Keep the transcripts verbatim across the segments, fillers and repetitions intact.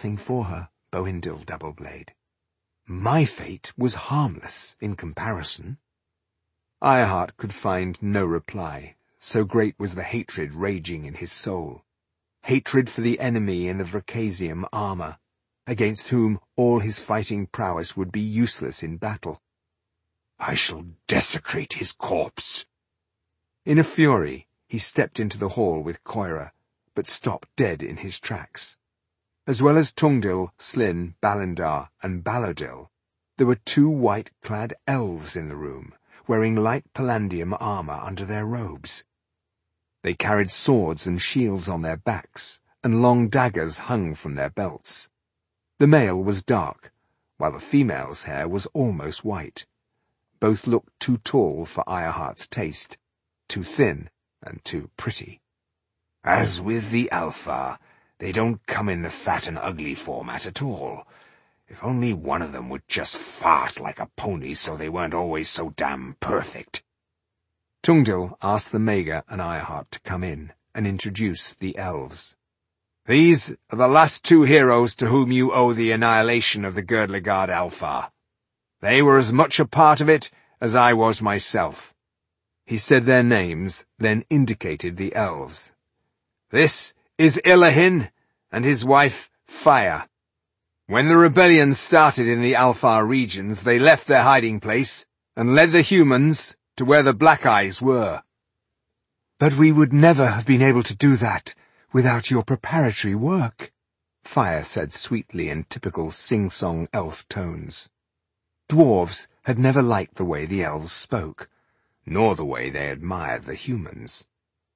nothing for her, Bohindil Doubleblade. My fate was harmless in comparison. Ironheart could find no reply, so great was the hatred raging in his soul. Hatred for the enemy in the Vracasium armor, against whom all his fighting prowess would be useless in battle. I shall desecrate his corpse. In a fury, he stepped into the hall with Coira, but stopped dead in his tracks. As well as Tungdil, Slyn, Balindar, and Balodil, there were two white-clad elves in the room, wearing light Palandium armor under their robes. They carried swords and shields on their backs, and long daggers hung from their belts. The male was dark, while the female's hair was almost white. Both looked too tall for Ironheart's taste, too thin and too pretty. As with the Alpha, they don't come in the fat and ugly format at all. If only one of them would just fart like a pony so they weren't always so damn perfect. Tungdil asked the Mager and Ironheart to come in and introduce the elves. These are the last two heroes to whom you owe the annihilation of the Girdlegard Alpha. They were as much a part of it as I was myself. He said their names, then indicated the elves. This is Ilahin and his wife, Fire. When the rebellion started in the Alpha regions, they left their hiding place and led the humans to where the Black Eyes were. But we would never have been able to do that without your preparatory work, Fire said sweetly in typical sing-song elf tones. Dwarves had never liked the way the elves spoke, nor the way they admired the humans.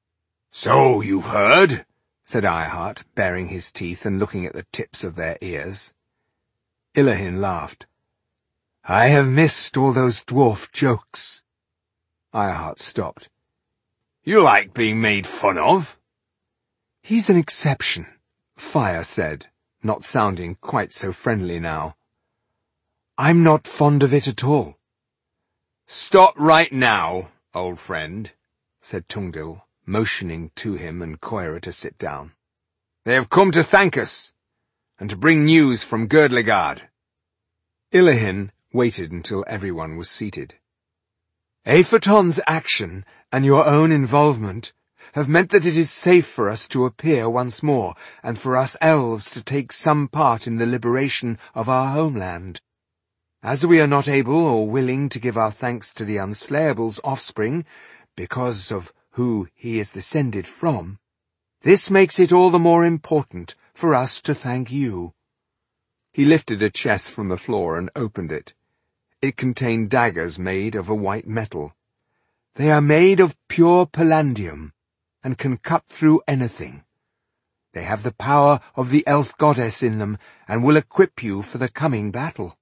So you've heard, said Ironheart, baring his teeth and looking at the tips of their ears. Ilahin laughed. I have missed all those dwarf jokes. Ironheart stopped. You like being made fun of? He's an exception, Fire said, not sounding quite so friendly now. I'm not fond of it at all. Stop right now, old friend, said Tungdil, motioning to him and Coira to sit down. They have come to thank us, and to bring news from Girdlegard. Ilahin waited until everyone was seated. Aphoton's action and your own involvement have meant that it is safe for us to appear once more, and for us elves to take some part in the liberation of our homeland. As we are not able or willing to give our thanks to the Unslayable's offspring, because of who he is descended from, this makes it all the more important for us to thank you. He lifted a chest from the floor and opened it. It contained daggers made of a white metal. They are made of pure Palandium, and can cut through anything. They have the power of the elf goddess in them, and will equip you for the coming battle.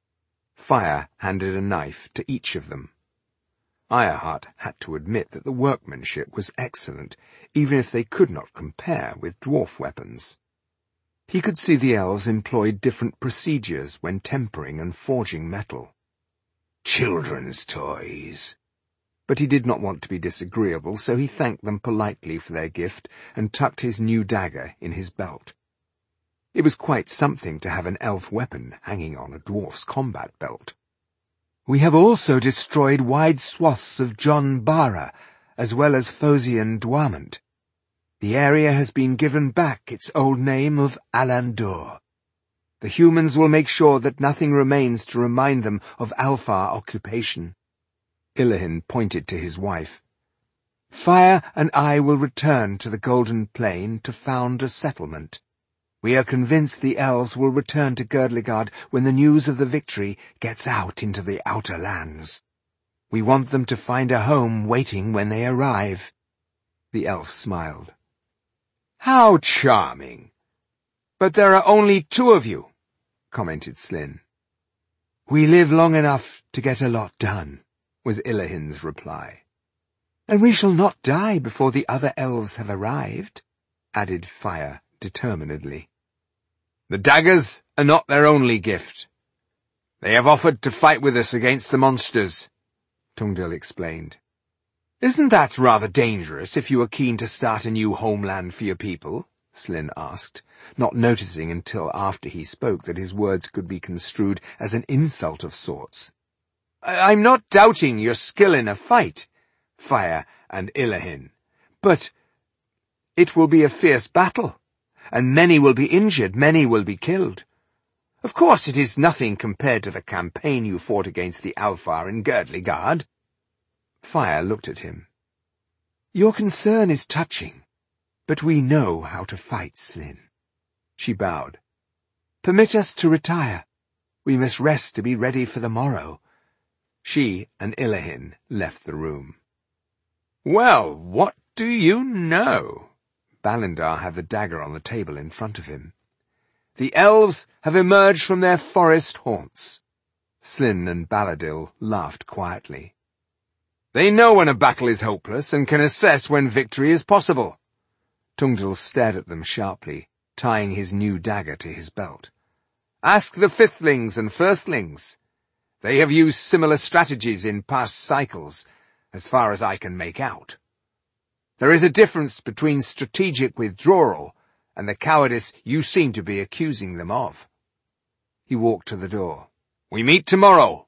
Fire handed a knife to each of them. Ironheart had to admit that the workmanship was excellent, even if they could not compare with dwarf weapons. He could see the elves employed different procedures when tempering and forging metal. Children's toys. But he did not want to be disagreeable, so he thanked them politely for their gift and tucked his new dagger in his belt. It was quite something to have an elf weapon hanging on a dwarf's combat belt. We have also destroyed wide swaths of John Bara, as well as Phosian Dwarmant. The area has been given back its old name of Alandur. The humans will make sure that nothing remains to remind them of Alpha occupation. Ilahin pointed to his wife. Fire and I will return to the Golden Plain to found a settlement. We are convinced the elves will return to Girdlegard when the news of the victory gets out into the outer lands. We want them to find a home waiting when they arrive. The elf smiled. How charming! But there are only two of you, commented Slyn. We live long enough to get a lot done, was Ilahin's reply. And we shall not die before the other elves have arrived, added Fire determinedly. The daggers are not their only gift. They have offered to fight with us against the monsters, Tungdil explained. Isn't that rather dangerous if you are keen to start a new homeland for your people? Slynn asked, not noticing until after he spoke that his words could be construed as an insult of sorts. I'm not doubting your skill in a fight, Fire and Illahin, but it will be a fierce battle, and many will be injured, many will be killed. Of course it is nothing compared to the campaign you fought against the Alfar in Girdlegard. Fire looked at him. Your concern is touching, but we know how to fight, Slynn. She bowed. Permit us to retire. We must rest to be ready for the morrow. She and Illahin left the room. Well, what do you know? Balindar had the dagger on the table in front of him. The elves have emerged from their forest haunts. Slynn and Baladil laughed quietly. They know when a battle is hopeless and can assess when victory is possible. Tungdil stared at them sharply, tying his new dagger to his belt. Ask the fifthlings and firstlings. They have used similar strategies in past cycles, as far as I can make out. There is a difference between strategic withdrawal and the cowardice you seem to be accusing them of. He walked to the door. We meet tomorrow.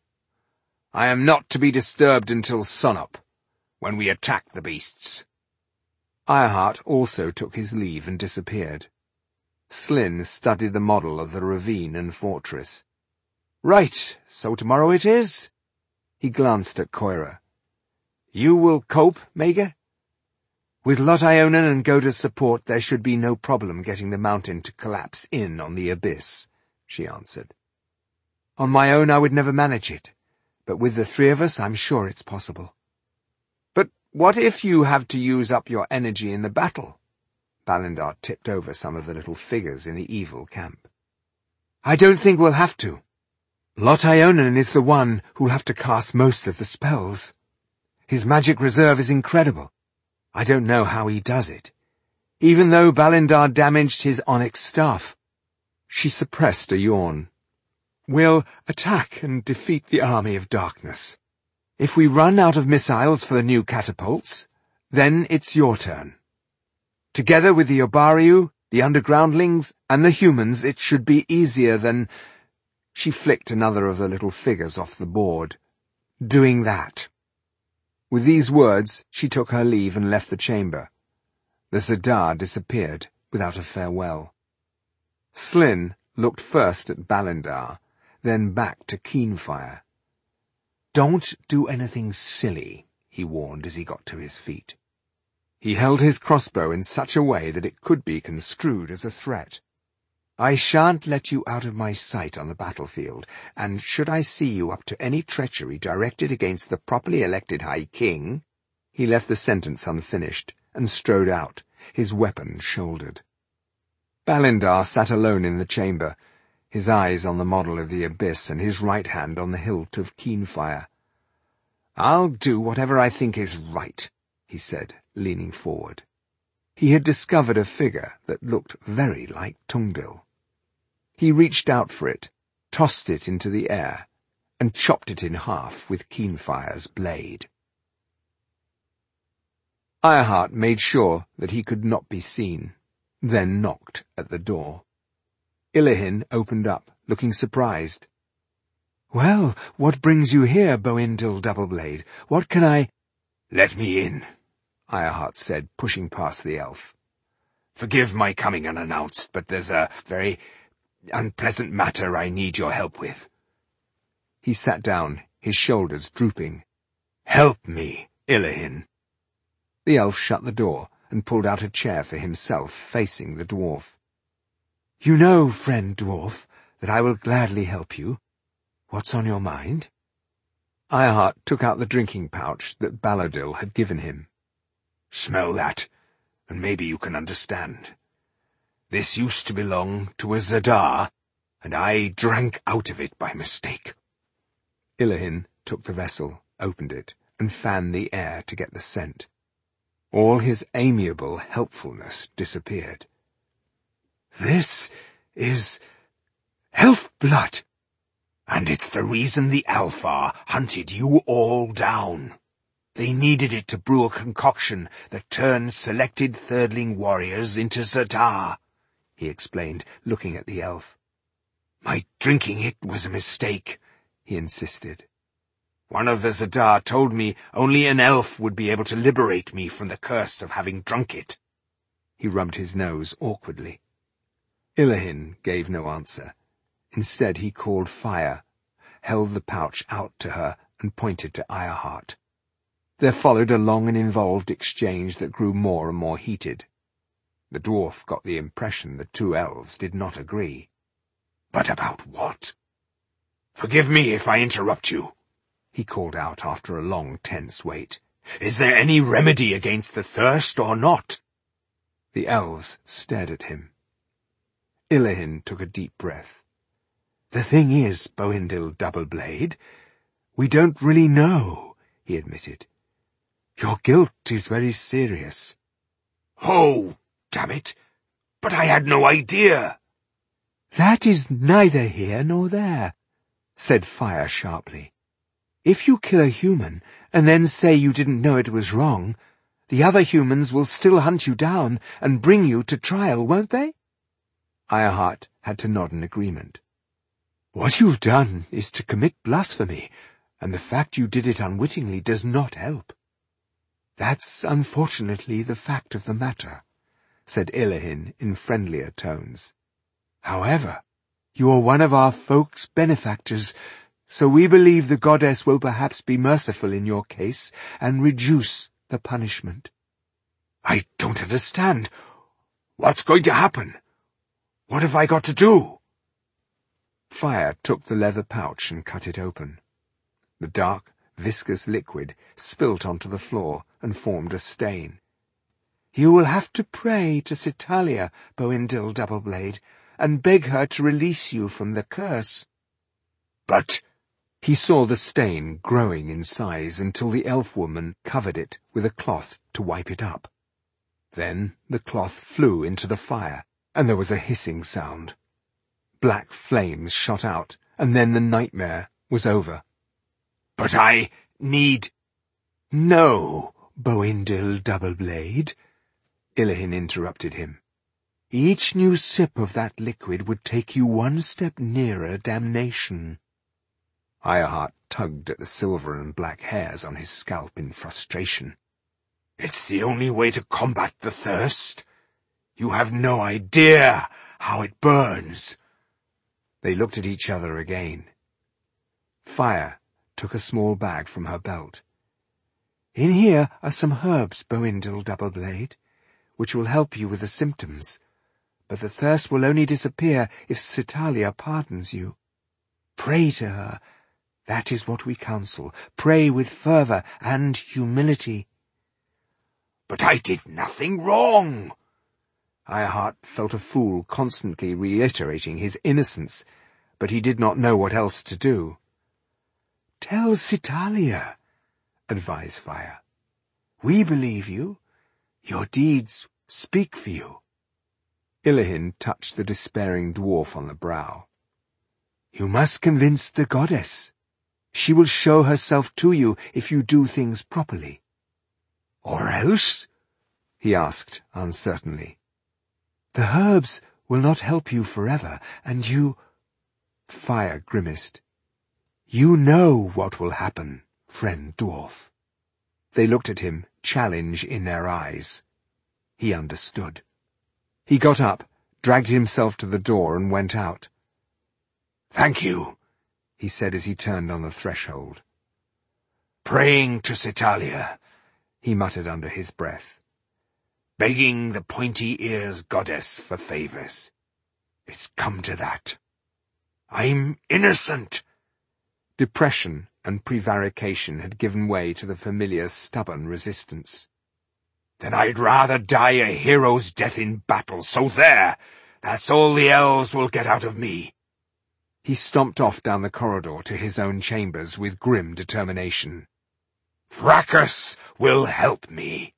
I am not to be disturbed until sunup, when we attack the beasts. Ironheart also took his leave and disappeared. Slynn studied the model of the ravine and fortress. Right, so tomorrow it is? He glanced at Koira. You will cope, Maga? With Lot Ionan and Goda's support, there should be no problem getting the mountain to collapse in on the abyss, she answered. On my own, I would never manage it, but with the three of us, I'm sure it's possible. But what if you have to use up your energy in the battle? Balindar tipped over some of the little figures in the evil camp. I don't think we'll have to. Lot Ionan is the one who'll have to cast most of the spells. His magic reserve is incredible. I don't know how he does it. Even though Balindar damaged his onyx staff. She suppressed a yawn. We'll attack and defeat the army of darkness. If we run out of missiles for the new catapults, then it's your turn. Together with the Obariu, the undergroundlings, and the humans, it should be easier than... She flicked another of the little figures off the board. Doing that. With these words, she took her leave and left the chamber. The Zadar disappeared without a farewell. Slynn looked first at Balindar, then back to Keenfire. Don't do anything silly, he warned as he got to his feet. He held his crossbow in such a way that it could be construed as a threat. I shan't let you out of my sight on the battlefield, and should I see you up to any treachery directed against the properly elected High King— He left the sentence unfinished and strode out, his weapon shouldered. Balindar sat alone in the chamber, his eyes on the model of the abyss and his right hand on the hilt of Keenfire. I'll do whatever I think is right, he said, leaning forward. He had discovered a figure that looked very like Tungdil. He reached out for it, tossed it into the air, and chopped it in half with Keenfire's blade. Ironheart made sure that he could not be seen, then knocked at the door. Illahin opened up, looking surprised. Well, what brings you here, Boindil Doubleblade? What can I— Let me in, Ironheart said, pushing past the elf. Forgive my coming unannounced, but there's a very unpleasant matter I need your help with. He sat down, his shoulders drooping. Help me, Illahin. The elf shut the door and pulled out a chair for himself, facing the dwarf. You know, friend dwarf, that I will gladly help you. What's on your mind? Ironheart took out the drinking pouch that Baladil had given him. Smell that, and maybe you can understand. This used to belong to a Zadar, and I drank out of it by mistake. Illahin took the vessel, opened it, and fanned the air to get the scent. All his amiable helpfulness disappeared. This is elf blood, and it's the reason the Alfar hunted you all down. They needed it to brew a concoction that turned selected thirdling warriors into Za'tar, he explained, looking at the elf. My drinking it was a mistake, he insisted. One of the Za'tar told me only an elf would be able to liberate me from the curse of having drunk it. He rubbed his nose awkwardly. Ilahin gave no answer. Instead he called Fire, held the pouch out to her, and pointed to Ironheart. There followed a long and involved exchange that grew more and more heated. The dwarf got the impression the two elves did not agree. But about what? Forgive me if I interrupt you, he called out after a long, tense wait. Is there any remedy against the thirst or not? The elves stared at him. Ilahin took a deep breath. The thing is, Boindil Doubleblade, we don't really know, he admitted. Your guilt is very serious. Oh, damn it! But I had no idea! That is neither here nor there, said Fire sharply. If you kill a human, and then say you didn't know it was wrong, the other humans will still hunt you down and bring you to trial, won't they? Ironheart had to nod in agreement. What you've done is to commit blasphemy, and the fact you did it unwittingly does not help. That's unfortunately the fact of the matter, said Ilahin in friendlier tones. However, you are one of our folk's benefactors, so we believe the goddess will perhaps be merciful in your case and reduce the punishment. I don't understand. What's going to happen? What have I got to do? Fire took the leather pouch and cut it open. The dark, viscous liquid spilt onto the floor and formed a stain. You will have to pray to Sitalia, Boindil Doubleblade, and beg her to release you from the curse. But he saw the stain growing in size until the elf woman covered it with a cloth to wipe it up. Then the cloth flew into the fire, and there was a hissing sound. Black flames shot out, and then the nightmare was over. But I need... No, Boindil Doubleblade, Ilahin interrupted him. Each new sip of that liquid would take you one step nearer damnation. Ironheart tugged at the silver and black hairs on his scalp in frustration. It's the only way to combat the thirst. You have no idea how it burns. They looked at each other again. Fire took a small bag from her belt. In here are some herbs, Boindil Doubleblade, which will help you with the symptoms. But the thirst will only disappear if Sitalia pardons you. Pray to her. That is what we counsel. Pray with fervour and humility. But I did nothing wrong. Ironheart felt a fool constantly reiterating his innocence, but he did not know what else to do. Tell Sitalia, advised Fire. We believe you. Your deeds speak for you. Ilahin touched the despairing dwarf on the brow. You must convince the goddess. She will show herself to you if you do things properly. Or else? He asked uncertainly. The herbs will not help you forever, and you... Fire grimaced. You know what will happen, friend dwarf. They looked at him, challenge in their eyes. He understood. He got up, dragged himself to the door, and went out. Thank you, he said as he turned on the threshold. Praying to Sitalia, he muttered under his breath. Begging the pointy-ears goddess for favours. It's come to that. I'm innocent. Depression and prevarication had given way to the familiar stubborn resistance. Then I'd rather die a hero's death in battle, so there! That's all the elves will get out of me. He stomped off down the corridor to his own chambers with grim determination. Fracas will help me.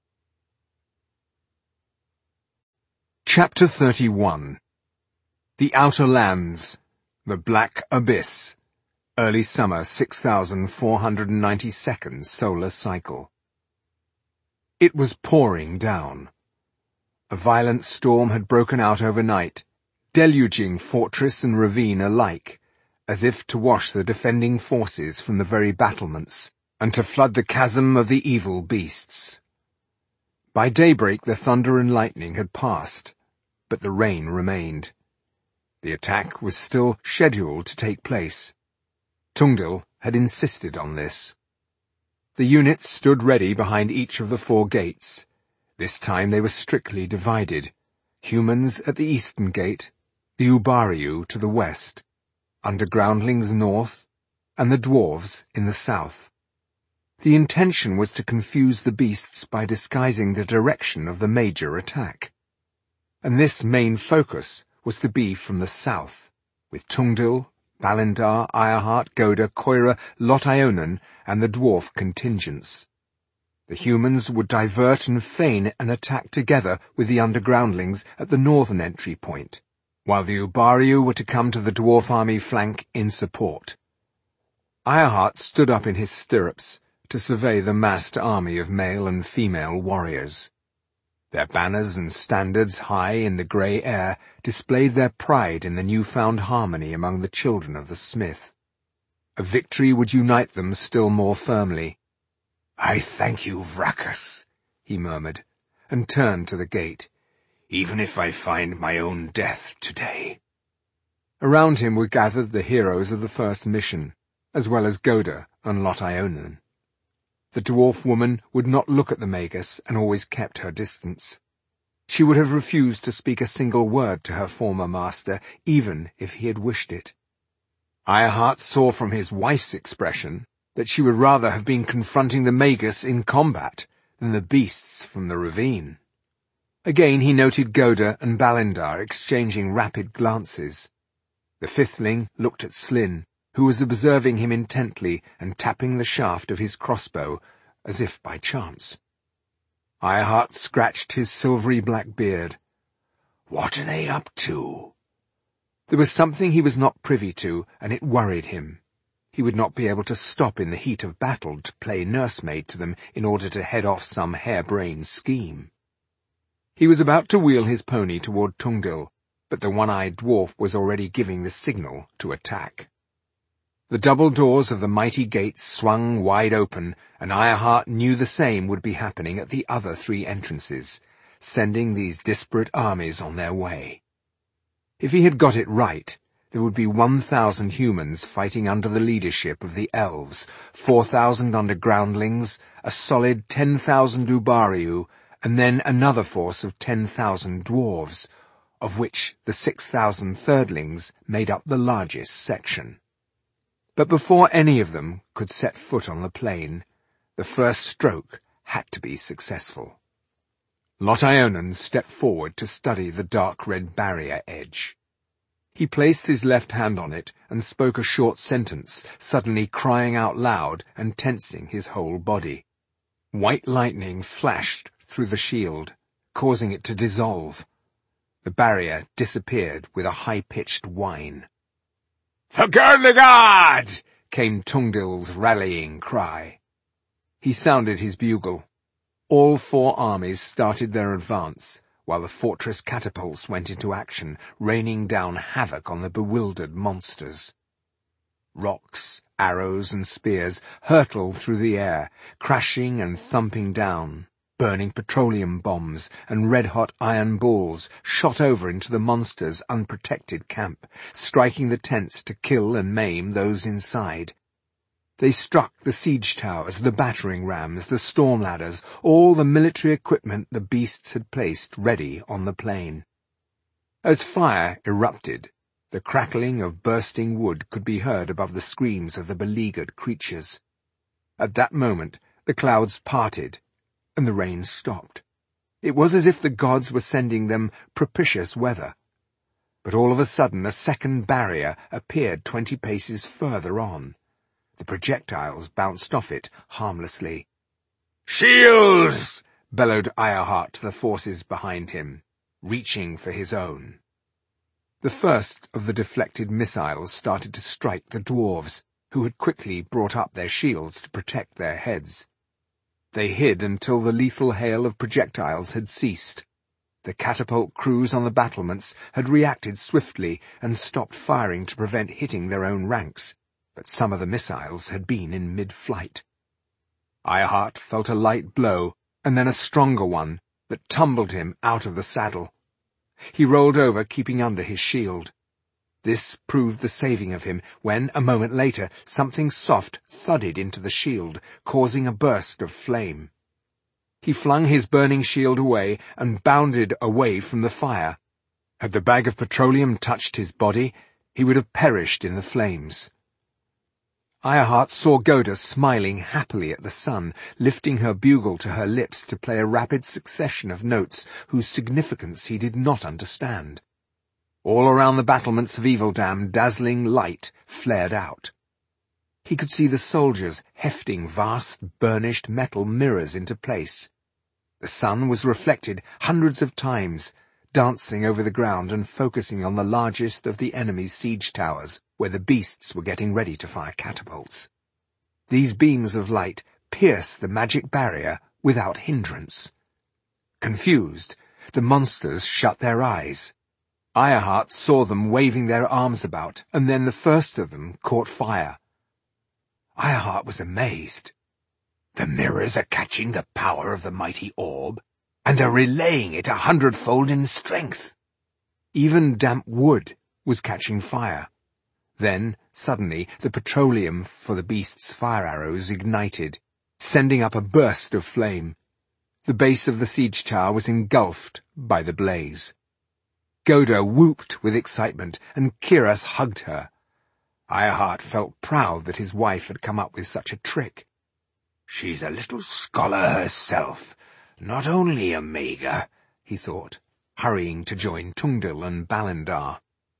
Chapter thirty-one. The Outer Lands, the Black Abyss, Early summer six thousand four hundred ninety-second solar cycle. It was pouring down. A violent storm had broken out overnight, deluging fortress and ravine alike, as if to wash the defending forces from the very battlements, and to flood the chasm of the evil beasts. By daybreak the thunder and lightning had passed, but the rain remained. The attack was still scheduled to take place. Tungdil had insisted on this. The units stood ready behind each of the four gates. This time they were strictly divided. Humans at the eastern gate, the Ubariu to the west, undergroundlings north, and the dwarves in the south. The intention was to confuse the beasts by disguising the direction of the major attack. And this main focus was to be from the south, with Tungdil, Balindar, Ironheart, Goda, Koira, Lot Ionan, and the dwarf contingents. The humans would divert and feign an attack together with the undergroundlings at the northern entry point, while the Ubariu were to come to the dwarf army flank in support. Ironheart stood up in his stirrups to survey the massed army of male and female warriors. Their banners and standards high in the grey air displayed their pride in the newfound harmony among the children of the smith. A victory would unite them still more firmly. "I thank you, Vrachus," he murmured, and turned to the gate, "even if I find my own death today." Around him were gathered the heroes of the first mission, as well as Goda and Lot Ionan. The dwarf woman would not look at the Magus and always kept her distance. She would have refused to speak a single word to her former master, even if he had wished it. Ironheart saw from his wife's expression that she would rather have been confronting the Magus in combat than the beasts from the ravine. Again he noted Goda and Balindar exchanging rapid glances. The fifthling looked at Slyn, who was observing him intently and tapping the shaft of his crossbow, as if by chance. Ironheart scratched his silvery black beard. "What are they up to?" There was something he was not privy to, and it worried him. He would not be able to stop in the heat of battle to play nursemaid to them in order to head off some harebrained scheme. He was about to wheel his pony toward Tungdil, but the one-eyed dwarf was already giving the signal to attack. The double doors of the mighty gates swung wide open, and Ironheart knew the same would be happening at the other three entrances, sending these disparate armies on their way. If he had got it right, there would be one thousand humans fighting under the leadership of the elves, four thousand undergroundlings, a solid ten thousand Ubariu, and then another force of ten thousand dwarves, of which the six thousand thirdlings made up the largest section. But before any of them could set foot on the plain, the first stroke had to be successful. Lot Ionan stepped forward to study the dark red barrier edge. He placed his left hand on it and spoke a short sentence, suddenly crying out loud and tensing his whole body. White lightning flashed through the shield, causing it to dissolve. The barrier disappeared with a high-pitched whine. "For Gurlagard!" came Tungdil's rallying cry. He sounded his bugle. All four armies started their advance, while the fortress catapults went into action, raining down havoc on the bewildered monsters. Rocks, arrows, and spears hurtled through the air, crashing and thumping down. Burning petroleum bombs and red-hot iron balls shot over into the monsters' unprotected camp, striking the tents to kill and maim those inside. They struck the siege towers, the battering rams, the storm ladders, all the military equipment the beasts had placed ready on the plain. As fire erupted, the crackling of bursting wood could be heard above the screams of the beleaguered creatures. At that moment, the clouds parted, and the rain stopped. It was as if the gods were sending them propitious weather. But all of a sudden a second barrier appeared twenty paces further on. The projectiles bounced off it harmlessly. "Shields!" bellowed Ironheart to the forces behind him, reaching for his own. The first of the deflected missiles started to strike the dwarves, who had quickly brought up their shields to protect their heads. They hid until the lethal hail of projectiles had ceased. The catapult crews on the battlements had reacted swiftly and stopped firing to prevent hitting their own ranks, but some of the missiles had been in mid-flight. Ironheart felt a light blow, and then a stronger one, that tumbled him out of the saddle. He rolled over, keeping under his shield. This proved the saving of him when, a moment later, something soft thudded into the shield, causing a burst of flame. He flung his burning shield away and bounded away from the fire. Had the bag of petroleum touched his body, he would have perished in the flames. Ironheart saw Goda smiling happily at the sun, lifting her bugle to her lips to play a rapid succession of notes whose significance he did not understand. All around the battlements of Evildam, dazzling light flared out. He could see the soldiers hefting vast, burnished metal mirrors into place. The sun was reflected hundreds of times, dancing over the ground and focusing on the largest of the enemy's siege towers, where the beasts were getting ready to fire catapults. These beams of light pierced the magic barrier without hindrance. Confused, the monsters shut their eyes. Ironheart saw them waving their arms about, and then the first of them caught fire. Ironheart was amazed. The mirrors are catching the power of the mighty orb, and are relaying it a hundredfold in strength. Even damp wood was catching fire. Then, suddenly, the petroleum for the beast's fire arrows ignited, sending up a burst of flame. The base of the siege tower was engulfed by the blaze. Goda whooped with excitement, and Kiras hugged her. Ironheart felt proud that his wife had come up with such a trick. "She's a little scholar herself, not only a mager," he thought, hurrying to join Tungdil and Balindar.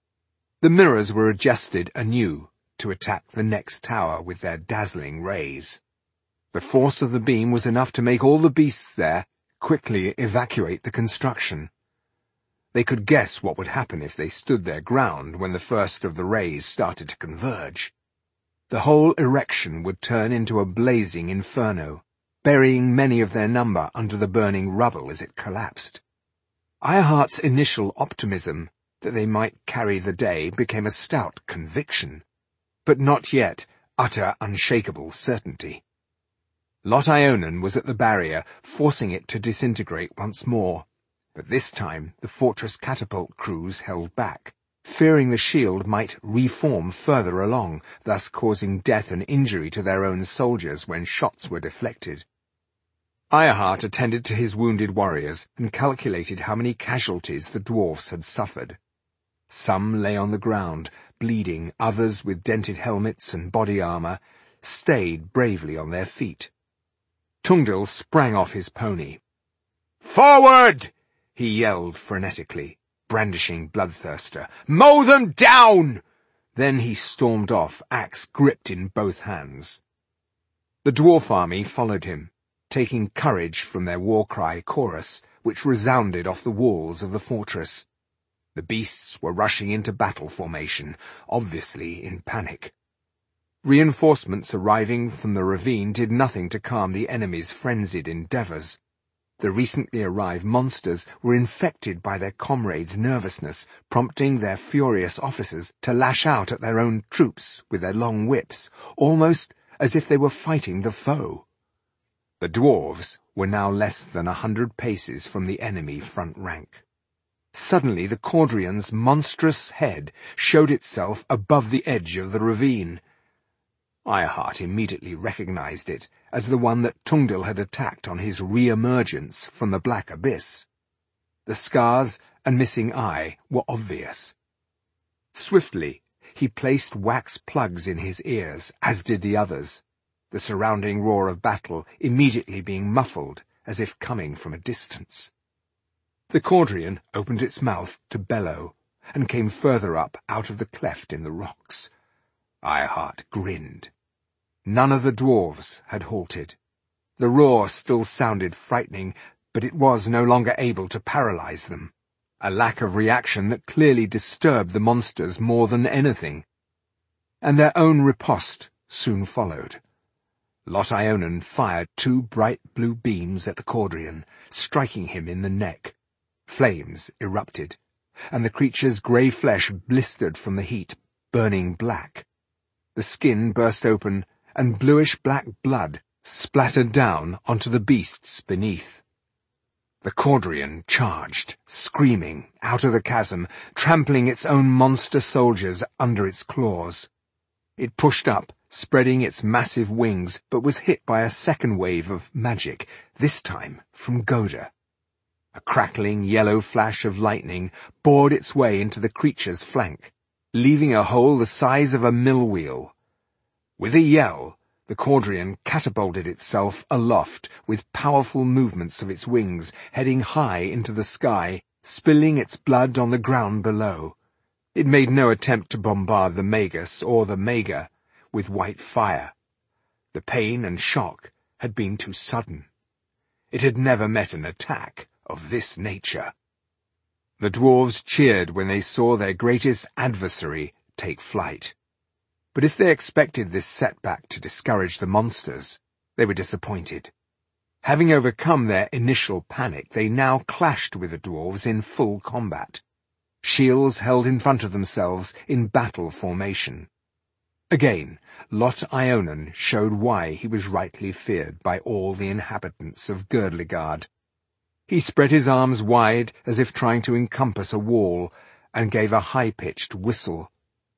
The mirrors were adjusted anew to attack the next tower with their dazzling rays. The force of the beam was enough to make all the beasts there quickly evacuate the construction. They could guess what would happen if they stood their ground when the first of the rays started to converge. The whole erection would turn into a blazing inferno, burying many of their number under the burning rubble as it collapsed. Ironheart's initial optimism that they might carry the day became a stout conviction, but not yet utter unshakable certainty. Lot Ionan was at the barrier, forcing it to disintegrate once more, but this time the fortress catapult crews held back, fearing the shield might reform further along, thus causing death and injury to their own soldiers when shots were deflected. Ironheart attended to his wounded warriors and calculated how many casualties the dwarfs had suffered. Some lay on the ground, bleeding, others with dented helmets and body armor stayed bravely on their feet. Tungdil sprang off his pony. "Forward!" he yelled frenetically, brandishing Bloodthirster. "Mow them down!" Then he stormed off, axe gripped in both hands. The dwarf army followed him, taking courage from their war cry chorus, which resounded off the walls of the fortress. The beasts were rushing into battle formation, obviously in panic. Reinforcements arriving from the ravine did nothing to calm the enemy's frenzied endeavors. The recently arrived monsters were infected by their comrades' nervousness, prompting their furious officers to lash out at their own troops with their long whips, almost as if they were fighting the foe. The dwarves were now less than a hundred paces from the enemy front rank. Suddenly the Caudrian's monstrous head showed itself above the edge of the ravine. Ironheart immediately recognized it as the one that Tungdil had attacked on his re-emergence from the black abyss. The scars and missing eye were obvious. Swiftly, he placed wax plugs in his ears, as did the others, the surrounding roar of battle immediately being muffled as if coming from a distance. The Caudrian opened its mouth to bellow, and came further up out of the cleft in the rocks. Ironheart grinned. None of the dwarves had halted. The roar still sounded frightening, but it was no longer able to paralyze them, a lack of reaction that clearly disturbed the monsters more than anything. And their own riposte soon followed. Lot Ionan fired two bright blue beams at the Caudrian, striking him in the neck. Flames erupted, and the creature's grey flesh blistered from the heat, burning black. The skin burst open, and bluish-black blood splattered down onto the beasts beneath. The Caudrian charged, screaming, out of the chasm, trampling its own monster soldiers under its claws. It pushed up, spreading its massive wings, but was hit by a second wave of magic, this time from Goda. A crackling yellow flash of lightning bored its way into the creature's flank, leaving a hole the size of a mill wheel. With a yell, the Caudrian catapulted itself aloft with powerful movements of its wings, heading high into the sky, spilling its blood on the ground below. It made no attempt to bombard the Magus or the Maga with white fire. The pain and shock had been too sudden. It had never met an attack of this nature. The dwarves cheered when they saw their greatest adversary take flight. But if they expected this setback to discourage the monsters, they were disappointed. Having overcome their initial panic, they now clashed with the dwarves in full combat. Shields held in front of themselves in battle formation. Again, Lot Ionan showed why he was rightly feared by all the inhabitants of Girdlegard. He spread his arms wide as if trying to encompass a wall, and gave a high-pitched whistle.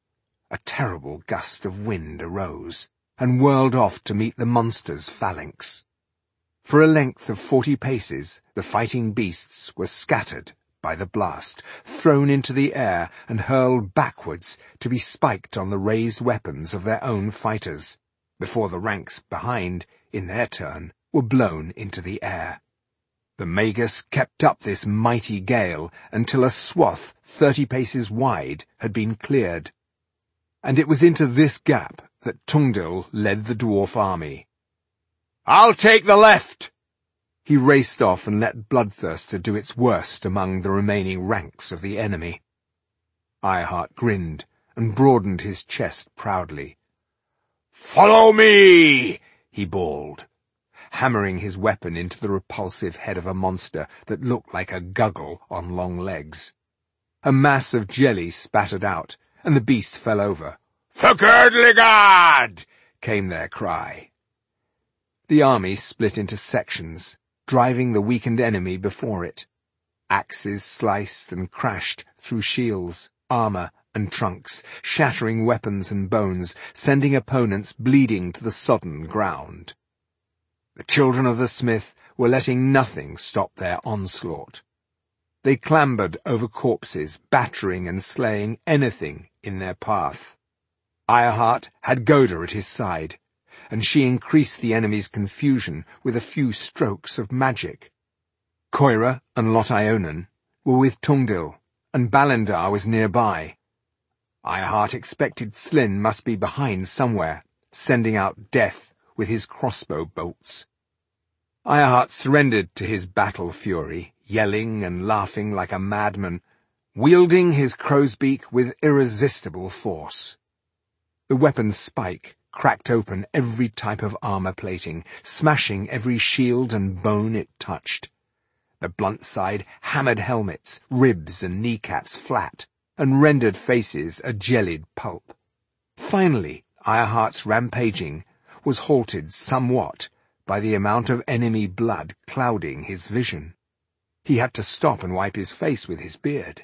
A terrible gust of wind arose, and whirled off to meet the monster's phalanx. For a length of forty paces, the fighting beasts were scattered by the blast, thrown into the air and hurled backwards to be spiked on the raised weapons of their own fighters, before the ranks behind, in their turn, were blown into the air. The Magus kept up this mighty gale until a swath thirty paces wide had been cleared. And it was into this gap that Tungdil led the dwarf army. "I'll take the left!" He raced off and let Bloodthirster do its worst among the remaining ranks of the enemy. Ironheart grinned and broadened his chest proudly. "Follow me!" he bawled, hammering his weapon into the repulsive head of a monster that looked like a guggle on long legs. A mass of jelly spattered out, and the beast fell over. "For Girdlegard!" came their cry. The army split into sections, driving the weakened enemy before it. Axes sliced and crashed through shields, armor, and trunks, shattering weapons and bones, sending opponents bleeding to the sodden ground. The children of the smith were letting nothing stop their onslaught. They clambered over corpses, battering and slaying anything in their path. Ironheart had Goda at his side, and she increased the enemy's confusion with a few strokes of magic. Koira and Lot Ionan were with Tungdil, and Balindar was nearby. Ironheart expected Slyn must be behind somewhere, sending out death with his crossbow bolts. Ironheart surrendered to his battle fury, yelling and laughing like a madman, wielding his crow's beak with irresistible force. The weapon's spike cracked open every type of armor plating, smashing every shield and bone it touched. The blunt side hammered helmets, ribs and kneecaps flat, and rendered faces a jellied pulp. Finally, Ironheart's rampaging was halted somewhat by the amount of enemy blood clouding his vision. He had to stop and wipe his face with his beard.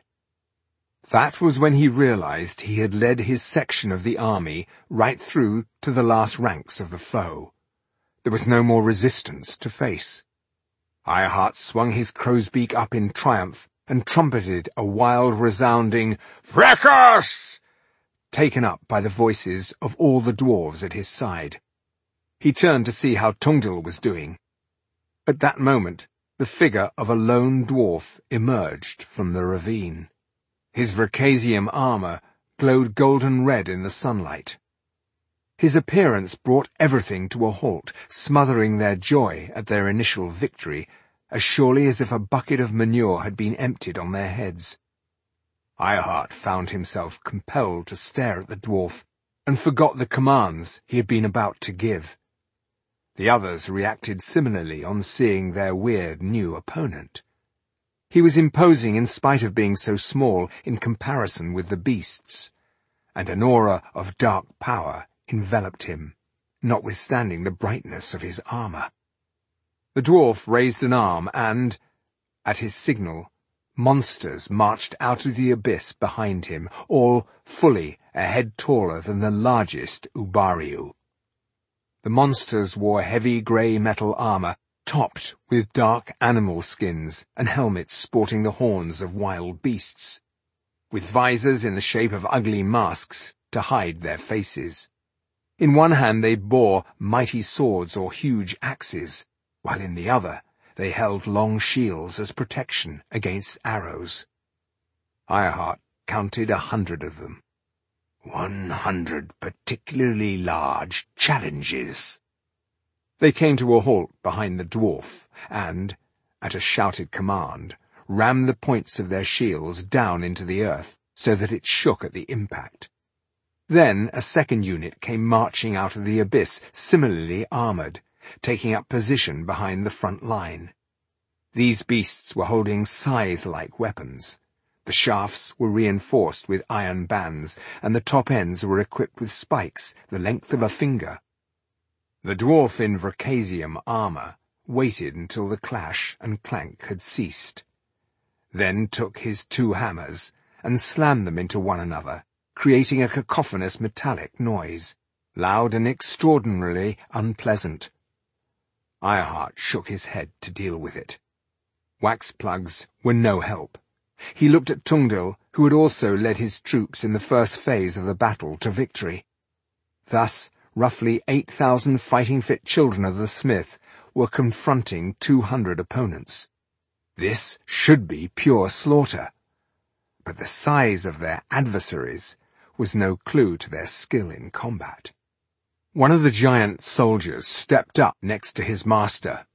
That was when he realized he had led his section of the army right through to the last ranks of the foe. There was no more resistance to face. Ironheart swung his crow's beak up in triumph and trumpeted a wild, resounding "Fracas!" taken up by the voices of all the dwarves at his side. He turned to see how Tungdil was doing. At that moment, the figure of a lone dwarf emerged from the ravine. His Vercasium armor glowed golden red in the sunlight. His appearance brought everything to a halt, smothering their joy at their initial victory, as surely as if a bucket of manure had been emptied on their heads. Ironheart found himself compelled to stare at the dwarf, and forgot the commands he had been about to give. The others reacted similarly on seeing their weird new opponent. He was imposing in spite of being so small in comparison with the beasts, and an aura of dark power enveloped him, notwithstanding the brightness of his armor. The dwarf raised an arm and, at his signal, monsters marched out of the abyss behind him, all fully a head taller than the largest Ubariu. The monsters wore heavy grey metal armor, topped with dark animal skins and helmets sporting the horns of wild beasts, with visors in the shape of ugly masks to hide their faces. In one hand they bore mighty swords or huge axes, while in the other they held long shields as protection against arrows. Ironheart counted a hundred of them. One hundred particularly large challenges. They came to a halt behind the dwarf, and, at a shouted command, rammed the points of their shields down into the earth so that it shook at the impact. Then a second unit came marching out of the abyss, similarly armored, taking up position behind the front line. These beasts were holding scythe-like weapons. The shafts were reinforced with iron bands, and the top ends were equipped with spikes the length of a finger. The dwarf in Vercasium armor waited until the clash and clank had ceased, then took his two hammers and slammed them into one another, creating a cacophonous metallic noise, loud and extraordinarily unpleasant. Ironheart shook his head to deal with it. Wax plugs were no help. He looked at Tungdil, who had also led his troops in the first phase of the battle to victory. Thus, roughly eight thousand fighting-fit children of the smith were confronting two hundred opponents. This should be pure slaughter. But the size of their adversaries was no clue to their skill in combat. One of the giant soldiers stepped up next to his master.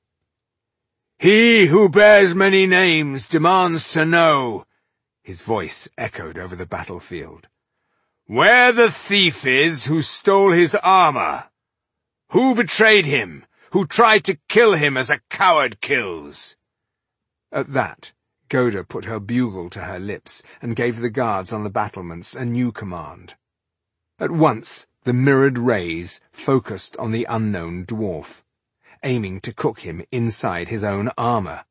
"He who bears many names demands to know," his voice echoed over the battlefield, "where the thief is who stole his armor. Who betrayed him, who tried to kill him as a coward kills?" At that, Goda put her bugle to her lips and gave the guards on the battlements a new command. At once, the mirrored rays focused on the unknown dwarf, aiming to cook him inside his own armor.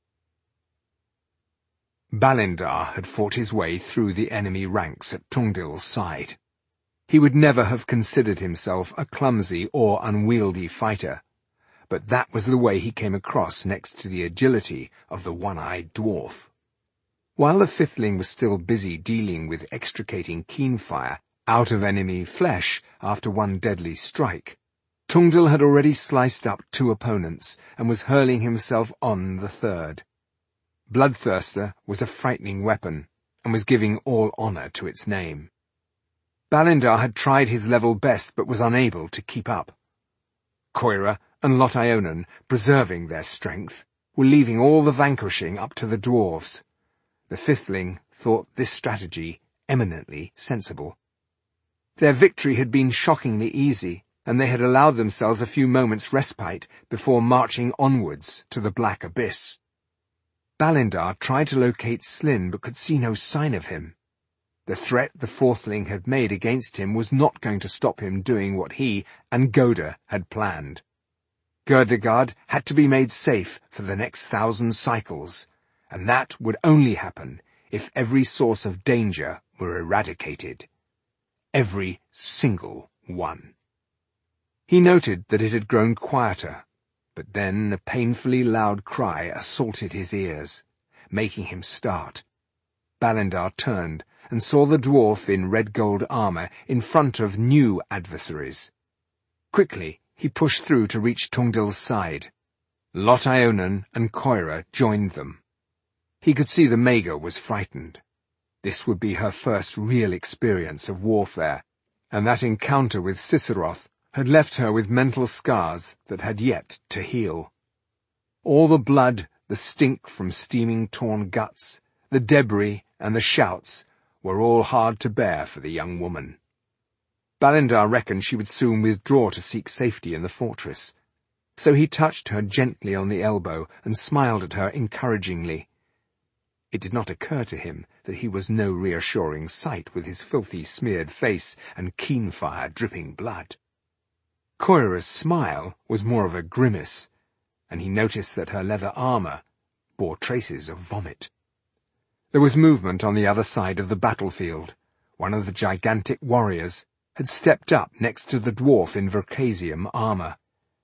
Balindar had fought his way through the enemy ranks at Tungdil's side. He would never have considered himself a clumsy or unwieldy fighter, but that was the way he came across next to the agility of the one-eyed dwarf. While the fifthling was still busy dealing with extricating Keenfire out of enemy flesh after one deadly strike, Tungdil had already sliced up two opponents and was hurling himself on the third. Bloodthirster was a frightening weapon, and was giving all honor to its name. Balindar had tried his level best but was unable to keep up. Koira and Lot Ionan, preserving their strength, were leaving all the vanquishing up to the dwarves. The fifthling thought this strategy eminently sensible. Their victory had been shockingly easy, and they had allowed themselves a few moments' respite before marching onwards to the black abyss. Balindar tried to locate Slyn but could see no sign of him. The threat the fourthling had made against him was not going to stop him doing what he and Goda had planned. Gerdegard had to be made safe for the next thousand cycles, and that would only happen if every source of danger were eradicated. Every single one. He noted that it had grown quieter, but then a painfully loud cry assaulted his ears, making him start. Balindar turned and saw the dwarf in red-gold armor in front of new adversaries. Quickly, he pushed through to reach Tungdil's side. Lot Ionan and Koira joined them. He could see the Maga was frightened. This would be her first real experience of warfare, and that encounter with Siseroth had left her with mental scars that had yet to heal. All the blood, the stink from steaming torn guts, the debris and the shouts were all hard to bear for the young woman. Balindar reckoned she would soon withdraw to seek safety in the fortress. So he touched her gently on the elbow and smiled at her encouragingly. It did not occur to him that he was no reassuring sight with his filthy smeared face and keen fire dripping blood. Koira's smile was more of a grimace, and he noticed that her leather armour bore traces of vomit. There was movement on the other side of the battlefield. One of the gigantic warriors had stepped up next to the dwarf in Vercasium armour.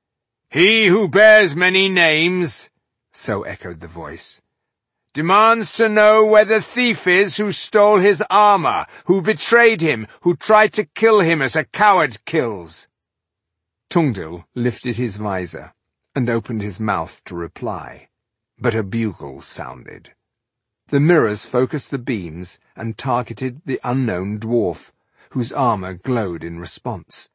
"He who bears many names," so echoed the voice, "demands to know where the thief is who stole his armour, who betrayed him, who tried to kill him as a coward kills." Tungdil lifted his visor and opened his mouth to reply, but a bugle sounded. The mirrors focused the beams and targeted the unknown dwarf, whose armour glowed in response.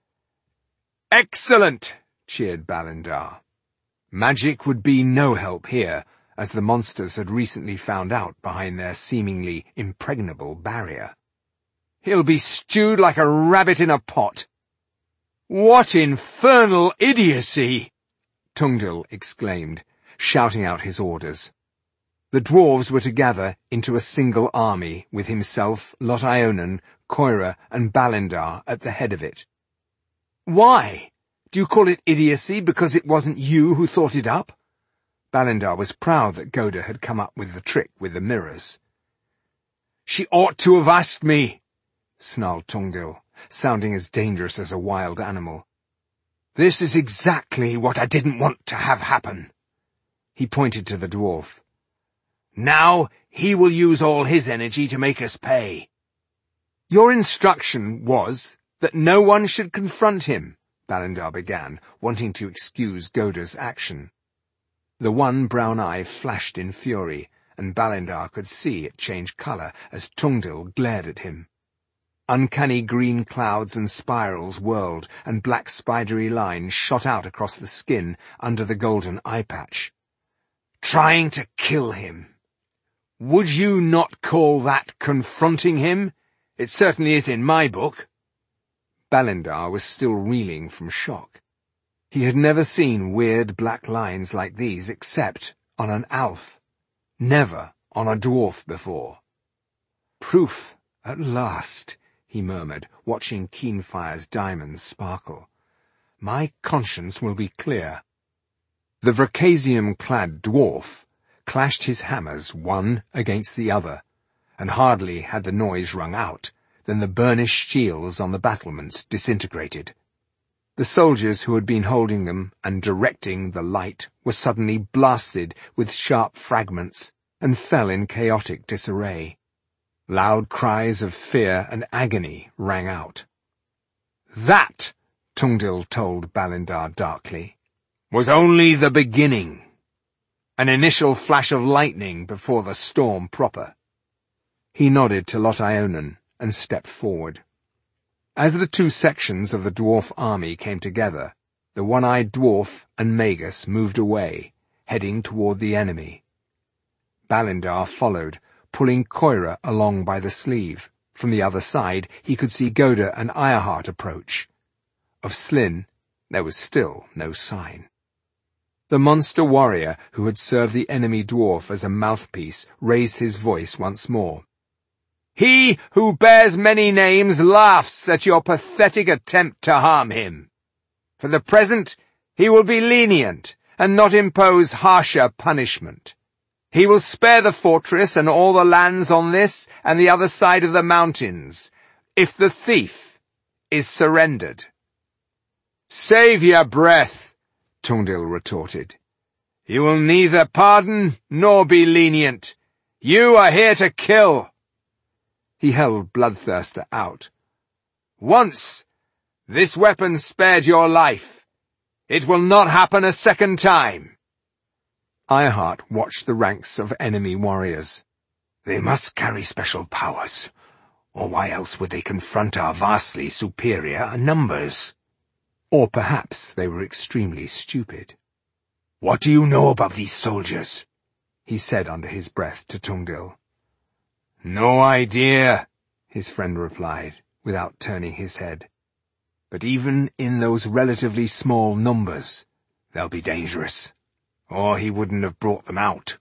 "Excellent!" cheered Balindar. Magic would be no help here, as the monsters had recently found out behind their seemingly impregnable barrier. "He'll be stewed like a rabbit in a pot." "What infernal idiocy!" Tungdil exclaimed, shouting out his orders. The dwarves were to gather into a single army, with himself, Lot Ionan, Koira, and Balindar at the head of it. "Why? Do you call it idiocy because it wasn't you who thought it up?" Balindar was proud that Goda had come up with the trick with the mirrors. "She ought to have asked me," snarled Tungdil, sounding as dangerous as a wild animal. "This is exactly what I didn't want to have happen." He pointed to the dwarf. "Now he will use all his energy to make us pay." "Your instruction was that no one should confront him," Balindar began, wanting to excuse Goda's action. The one brown eye flashed in fury, and Balindar could see it change colour as Tungdil glared at him. Uncanny green clouds and spirals whirled, and black spidery lines shot out across the skin under the golden eye patch. "Trying to kill him. Would you not call that confronting him? It certainly is in my book." Balindar was still reeling from shock. He had never seen weird black lines like these except on an Alf. Never on a dwarf before. "Proof, at last," he murmured, watching Keenfire's diamonds sparkle. "My conscience will be clear." The Vercasium-clad dwarf clashed his hammers one against the other, and hardly had the noise rung out than the burnished shields on the battlements disintegrated. The soldiers who had been holding them and directing the light were suddenly blasted with sharp fragments and fell in chaotic disarray. Loud cries of fear and agony rang out. "That," Tungdil told Balindar darkly, "was only the beginning. An initial flash of lightning before the storm proper." He nodded to Lot Ionan and stepped forward. As the two sections of the dwarf army came together, the one-eyed dwarf and Magus moved away, heading toward the enemy. Balindar followed, pulling Koira along by the sleeve. From the other side, he could see Goda and Ironheart approach. Of Slyn, there was still no sign. The monster warrior who had served the enemy dwarf as a mouthpiece raised his voice once more. "He who bears many names laughs at your pathetic attempt to harm him. For the present, he will be lenient and not impose harsher punishment. He will spare the fortress and all the lands on this and the other side of the mountains, if the thief is surrendered." "Save your breath," Tungdil retorted. "You will neither pardon nor be lenient. You are here to kill." He held Bloodthirster out. "Once, this weapon spared your life. It will not happen a second time." Ironheart watched the ranks of enemy warriors. "They must carry special powers, or why else would they confront our vastly superior numbers? Or perhaps they were extremely stupid." "What do you know about these soldiers?" he said under his breath to Tungdil. "No idea," his friend replied, without turning his head. But even in those relatively small numbers, they'll be dangerous, or he wouldn't have brought them out.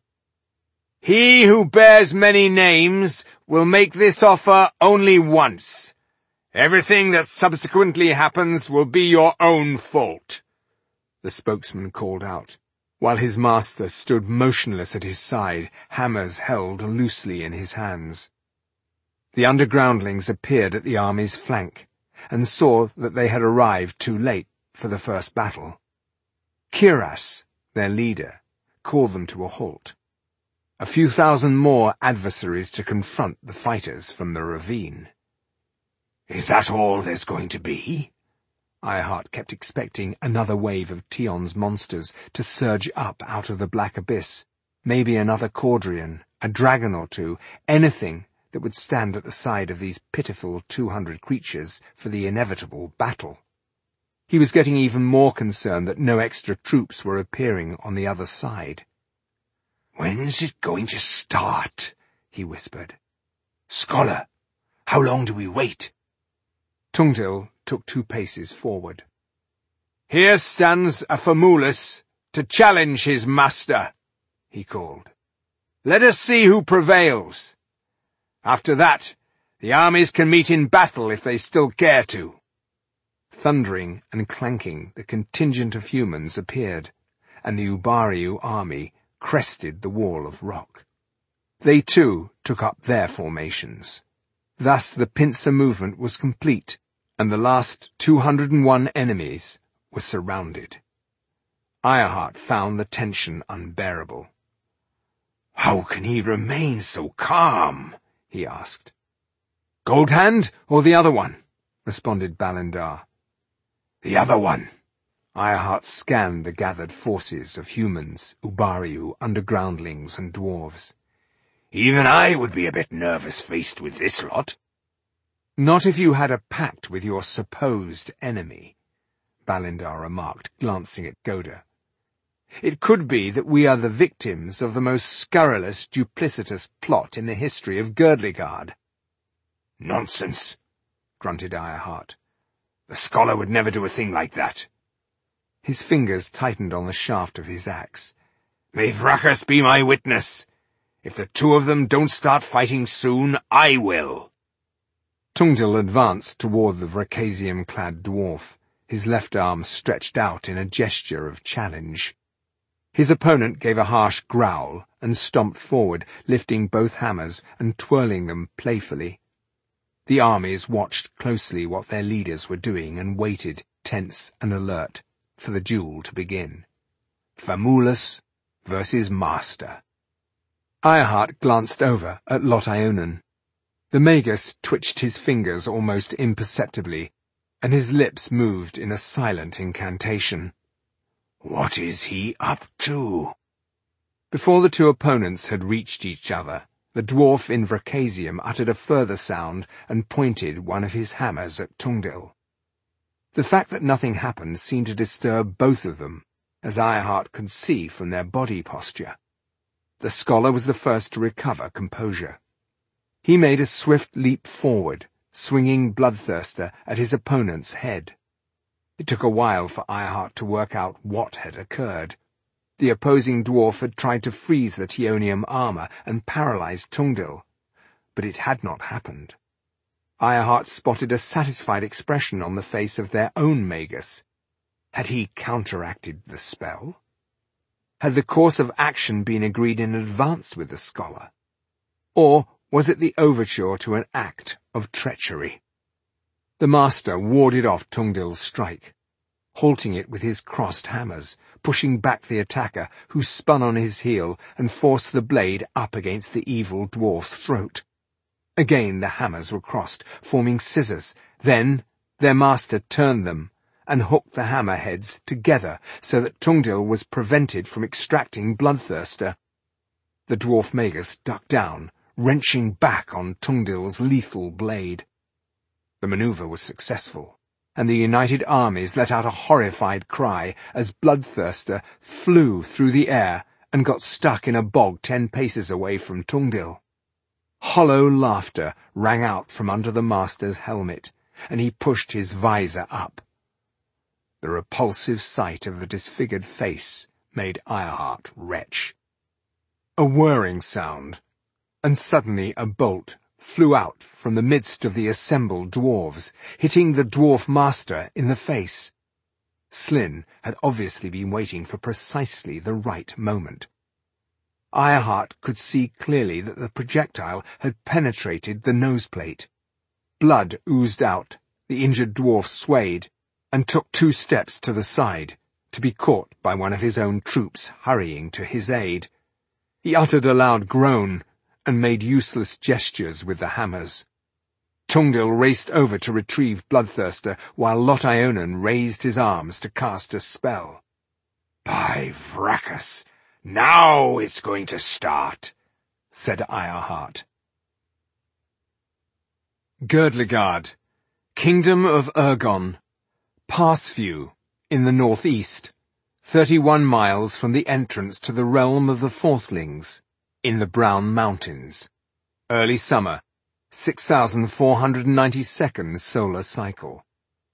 He who bears many names will make this offer only once. Everything that subsequently happens will be your own fault, the spokesman called out, while his master stood motionless at his side, hammers held loosely in his hands. The undergroundlings appeared at the army's flank, and saw that they had arrived too late for the first battle. Kiras, their leader, called them to a halt. A few thousand more adversaries to confront the fighters from the ravine. Is that all there's going to be? Ironheart kept expecting another wave of Tion's monsters to surge up out of the black abyss, maybe another Caudrian, a dragon or two, anything that would stand at the side of these pitiful two hundred creatures for the inevitable battle. He was getting even more concerned that no extra troops were appearing on the other side. When's it going to start? He whispered. Scholar, how long do we wait? Tungdil took two paces forward. Here stands a Famulus to challenge his master, he called. Let us see who prevails. After that, the armies can meet in battle if they still care to. Thundering and clanking, the contingent of humans appeared, and the Ubariu army crested the wall of rock. They too took up their formations. Thus the pincer movement was complete, and the last two hundred and one enemies were surrounded. Ironheart found the tension unbearable. How can he remain so calm? He asked. Goldhand or the other one? Responded Balindar. The other one. Ironheart scanned the gathered forces of humans, Ubariu, undergroundlings, and dwarves. Even I would be a bit nervous faced with this lot. Not if you had a pact with your supposed enemy, Balindar remarked, glancing at Goda. It could be that we are the victims of the most scurrilous, duplicitous plot in the history of Girdligard. Nonsense, grunted Ironheart. The scholar would never do a thing like that. His fingers tightened on the shaft of his axe. May Vrakas be my witness. If the two of them don't start fighting soon, I will. Tungdil advanced toward the Vracasium-clad dwarf, his left arm stretched out in a gesture of challenge. His opponent gave a harsh growl and stomped forward, lifting both hammers and twirling them playfully. The armies watched closely what their leaders were doing and waited, tense and alert, for the duel to begin. Famulus versus Master. Ironheart glanced over at Lotaionan. The Magus twitched his fingers almost imperceptibly, and his lips moved in a silent incantation. What is he up to? Before the two opponents had reached each other, the dwarf in Vracasium uttered a further sound and pointed one of his hammers at Tungdil. The fact that nothing happened seemed to disturb both of them, as Ironheart could see from their body posture. The scholar was the first to recover composure. He made a swift leap forward, swinging Bloodthirster at his opponent's head. It took a while for Ironheart to work out what had occurred. The opposing dwarf had tried to freeze the Tionium armor and paralyze Tungdil, but it had not happened. Ironheart spotted a satisfied expression on the face of their own Magus. Had he counteracted the spell? Had the course of action been agreed in advance with the scholar? Or was it the overture to an act of treachery? The master warded off Tungdil's strike, halting it with his crossed hammers, pushing back the attacker, who spun on his heel and forced the blade up against the evil dwarf's throat. Again the hammers were crossed, forming scissors. Then their master turned them and hooked the hammer heads together so that Tungdil was prevented from extracting Bloodthirster. The dwarf Magus ducked down, wrenching back on Tungdil's lethal blade. The maneuver was successful, and the united armies let out a horrified cry as Bloodthirster flew through the air and got stuck in a bog ten paces away from Tungdil. Hollow laughter rang out from under the master's helmet, and he pushed his visor up. The repulsive sight of the disfigured face made Ironheart retch. A whirring sound, and suddenly a bolt flew out from the midst of the assembled dwarves, hitting the dwarf master in the face. Slyn had obviously been waiting for precisely the right moment. Ironheart could see clearly that the projectile had penetrated the noseplate. Blood oozed out, the injured dwarf swayed, and took two steps to the side, to be caught by one of his own troops hurrying to his aid. He uttered a loud groan, and made useless gestures with the hammers. Tungdil raced over to retrieve Bloodthirster, while Lot Ionan raised his arms to cast a spell. "By Vrachus, now it's going to start," said Ironheart. Girdlegard, Kingdom of Urgon, Passview, in the northeast, thirty-one miles from the entrance to the realm of the Fourthlings, in the Brown Mountains. Early summer, six thousand four hundred ninety-second solar cycle.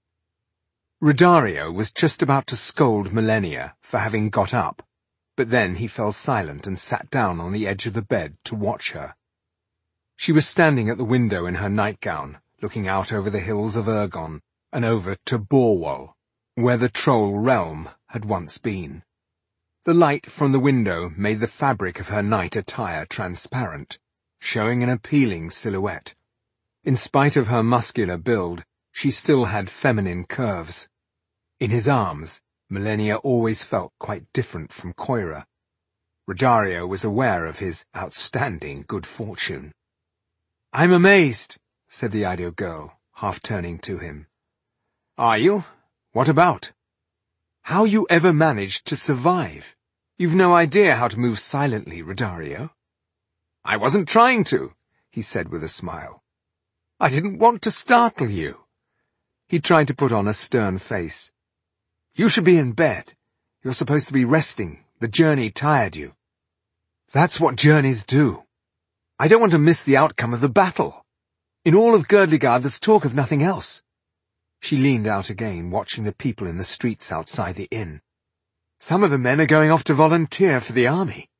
Rodario was just about to scold Malenia for having got up, but then he fell silent and sat down on the edge of the bed to watch her. She was standing at the window in her nightgown, looking out over the hills of Urgon and over to Borwall, where the Troll realm had once been. The light from the window made the fabric of her night attire transparent, showing an appealing silhouette. In spite of her muscular build, she still had feminine curves. In his arms, Malenia always felt quite different from Koira. Rodario was aware of his outstanding good fortune. "I'm amazed," said the Ido girl, half turning to him. "Are you? What about?" "How you ever managed to survive. You've no idea how to move silently, Rodario." "I wasn't trying to," he said with a smile. "I didn't want to startle you." He tried to put on a stern face. "You should be in bed. You're supposed to be resting. The journey tired you." "That's what journeys do. I don't want to miss the outcome of the battle. In all of Girdlegard there's talk of nothing else." She leaned out again, watching the people in the streets outside the inn. "Some of the men are going off to volunteer for the army."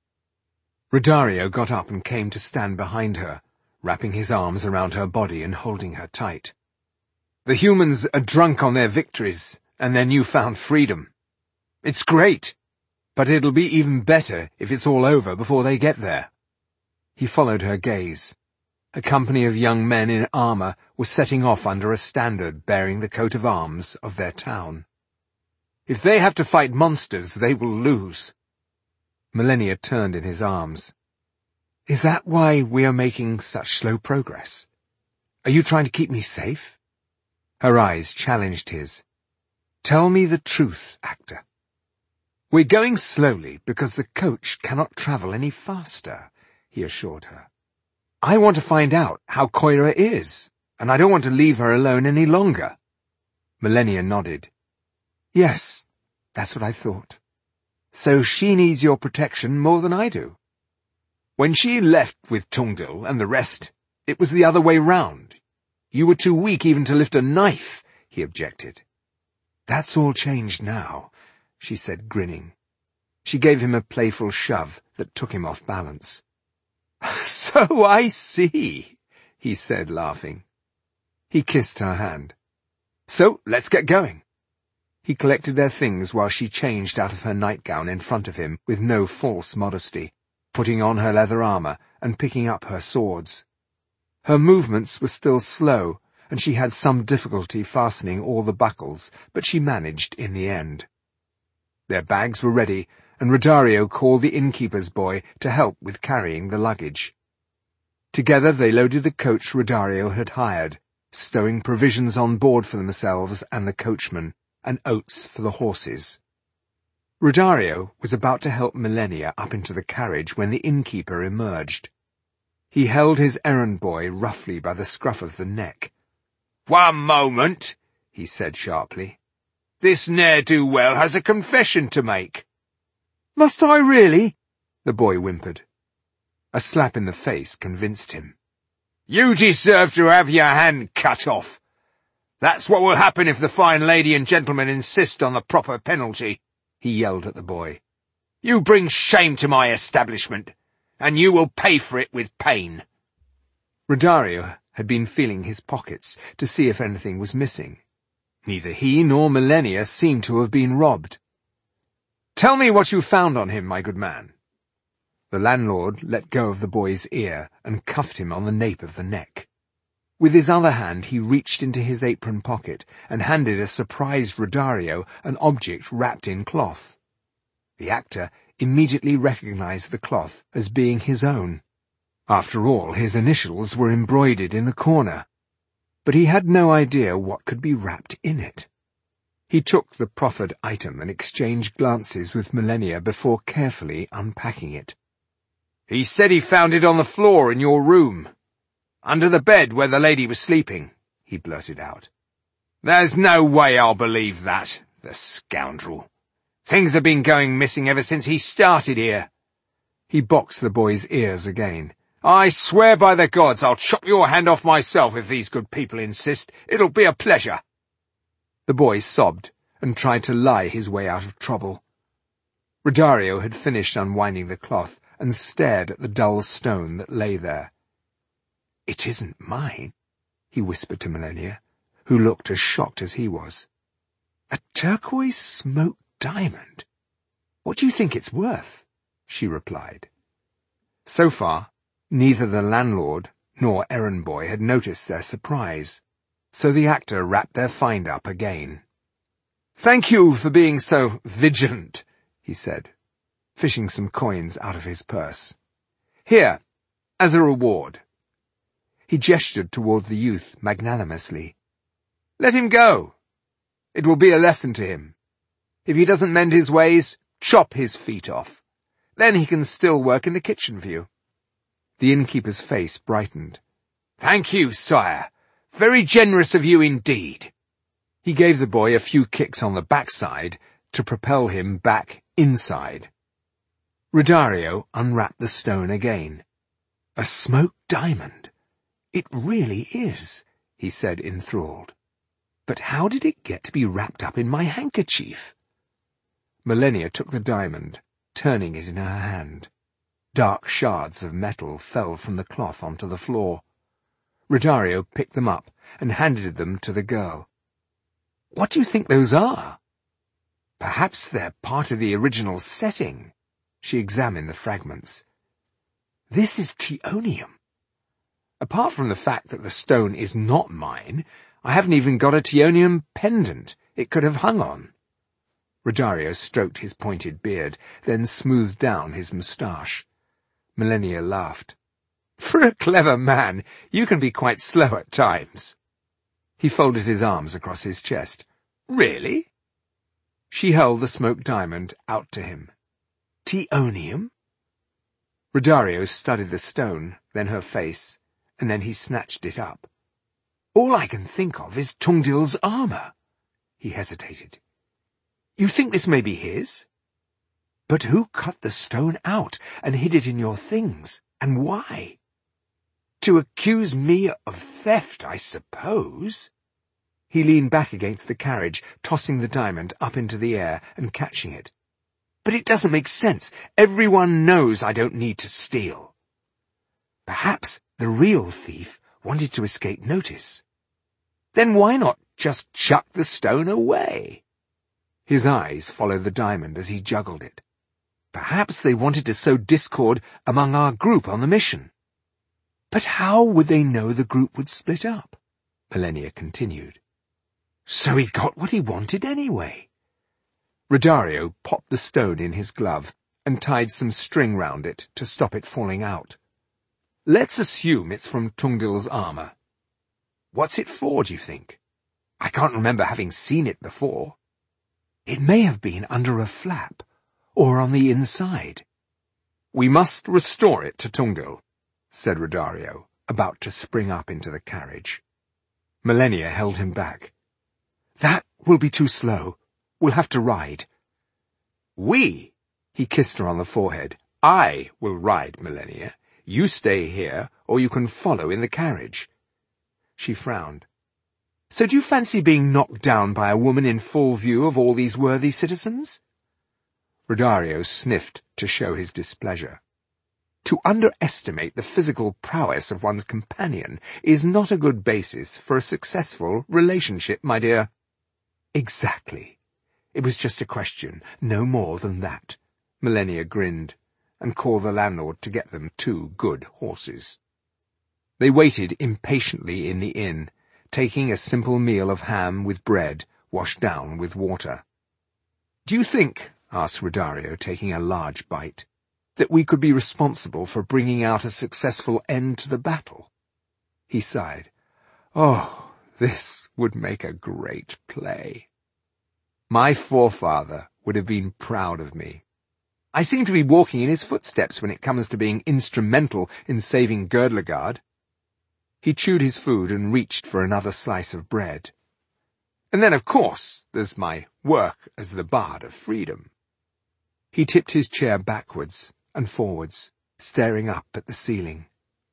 Rodario got up and came to stand behind her, wrapping his arms around her body and holding her tight. "The humans are drunk on their victories and their newfound freedom. It's great, but it'll be even better if it's all over before they get there." He followed her gaze. A company of young men in armor was setting off under a standard bearing the coat of arms of their town. "If they have to fight monsters, they will lose." Malenia turned in his arms. "Is that why we are making such slow progress? Are you trying to keep me safe?" Her eyes challenged his. "Tell me the truth, Actor." "We're going slowly because the coach cannot travel any faster," he assured her. "I want to find out how Koira is, and I don't want to leave her alone any longer." Malenia nodded. "Yes, that's what I thought. So she needs your protection more than I do." "When she left with Tungdil and the rest, it was the other way round. You were too weak even to lift a knife," he objected. "That's all changed now," she said, grinning. She gave him a playful shove that took him off balance. "So I see," he said, laughing. He kissed her hand. "So let's get going." He collected their things while she changed out of her nightgown in front of him with no false modesty, putting on her leather armor and picking up her swords. Her movements were still slow, and she had some difficulty fastening all the buckles, but she managed in the end. Their bags were ready, and Rodario called the innkeeper's boy to help with carrying the luggage. Together they loaded the coach Rodario had hired, stowing provisions on board for themselves and the coachman, and oats for the horses. Rodario was about to help Malenia up into the carriage when the innkeeper emerged. He held his errand boy roughly by the scruff of the neck. "One moment," he said sharply. "This ne'er-do-well has a confession to make." "Must I really?" the boy whimpered. A slap in the face convinced him. "You deserve to have your hand cut off. That's what will happen if the fine lady and gentleman insist on the proper penalty, he yelled at the boy. You bring shame to my establishment, and you will pay for it with pain. Rodario had been feeling his pockets to see if anything was missing. Neither he nor Malenia seemed to have been robbed. Tell me what you found on him, my good man. The landlord let go of the boy's ear and cuffed him on the nape of the neck. With his other hand he reached into his apron pocket and handed a surprised Rodario an object wrapped in cloth. The actor immediately recognized the cloth as being his own. After all, his initials were embroidered in the corner. But he had no idea what could be wrapped in it. He took the proffered item and exchanged glances with Malenia before carefully unpacking it. He said he found it on the floor in your room, under the bed where the lady was sleeping, he blurted out. There's no way I'll believe that, the scoundrel. Things have been going missing ever since he started here. He boxed the boy's ears again. I swear by the gods I'll chop your hand off myself if these good people insist. It'll be a pleasure. The boy sobbed and tried to lie his way out of trouble. Rodario had finished unwinding the cloth and stared at the dull stone that lay there. It isn't mine, he whispered to Malenia, who looked as shocked as he was. A turquoise smoked diamond. What do you think it's worth? She replied. So far, neither the landlord nor errand boy had noticed their surprise, so the actor wrapped their find up again. Thank you for being so vigilant, he said, fishing some coins out of his purse. Here, as a reward. He gestured toward the youth magnanimously. Let him go. It will be a lesson to him. If he doesn't mend his ways, chop his feet off. Then he can still work in the kitchen for you. The innkeeper's face brightened. Thank you, sire. Very generous of you indeed. He gave the boy a few kicks on the backside to propel him back inside. Rodario unwrapped the stone again. A smoked diamond. It really is, he said enthralled. But how did it get to be wrapped up in my handkerchief? Malenia took the diamond, turning it in her hand. Dark shards of metal fell from the cloth onto the floor. Rodario picked them up and handed them to the girl. What do you think those are? Perhaps they're part of the original setting. She examined the fragments. This is teonium. Apart from the fact that the stone is not mine, I haven't even got a teonium pendant it could have hung on. Rodario stroked his pointed beard, then smoothed down his moustache. Malenia laughed. For a clever man, you can be quite slow at times. He folded his arms across his chest. Really? She held the smoked diamond out to him. Teonium? Rodario studied the stone, then her face, and then he snatched it up. All I can think of is Tungdil's armor. He hesitated. You think this may be his? But who cut the stone out and hid it in your things, and why? To accuse me of theft, I suppose. He leaned back against the carriage, tossing the diamond up into the air and catching it. But it doesn't make sense. Everyone knows I don't need to steal. Perhaps the real thief wanted to escape notice. Then why not just chuck the stone away? His eyes followed the diamond as he juggled it. Perhaps they wanted to sow discord among our group on the mission. But how would they know the group would split up? Malenia continued. So he got what he wanted anyway. Rodario popped the stone in his glove and tied some string round it to stop it falling out. Let's assume it's from Tungdil's armor. What's it for, do you think? I can't remember having seen it before. It may have been under a flap, or on the inside. We must restore it to Tungdil, said Rodario, about to spring up into the carriage. Malenia held him back. That will be too slow. We'll have to ride. We? He kissed her on the forehead. I will ride, Malenia. You stay here, or you can follow in the carriage. She frowned. So do you fancy being knocked down by a woman in full view of all these worthy citizens? Rodario sniffed to show his displeasure. To underestimate the physical prowess of one's companion is not a good basis for a successful relationship, my dear. Exactly. It was just a question, no more than that. Malenia grinned, and called the landlord to get them two good horses. They waited impatiently in the inn, taking a simple meal of ham with bread, washed down with water. "Do you think," asked Rodario, taking a large bite, "that we could be responsible for bringing out a successful end to the battle?" He sighed. "Oh, this would make a great play. My forefather would have been proud of me. I seem to be walking in his footsteps when it comes to being instrumental in saving Girdlegard." He chewed his food and reached for another slice of bread. "And then, of course, there's my work as the Bard of Freedom." He tipped his chair backwards and forwards, staring up at the ceiling.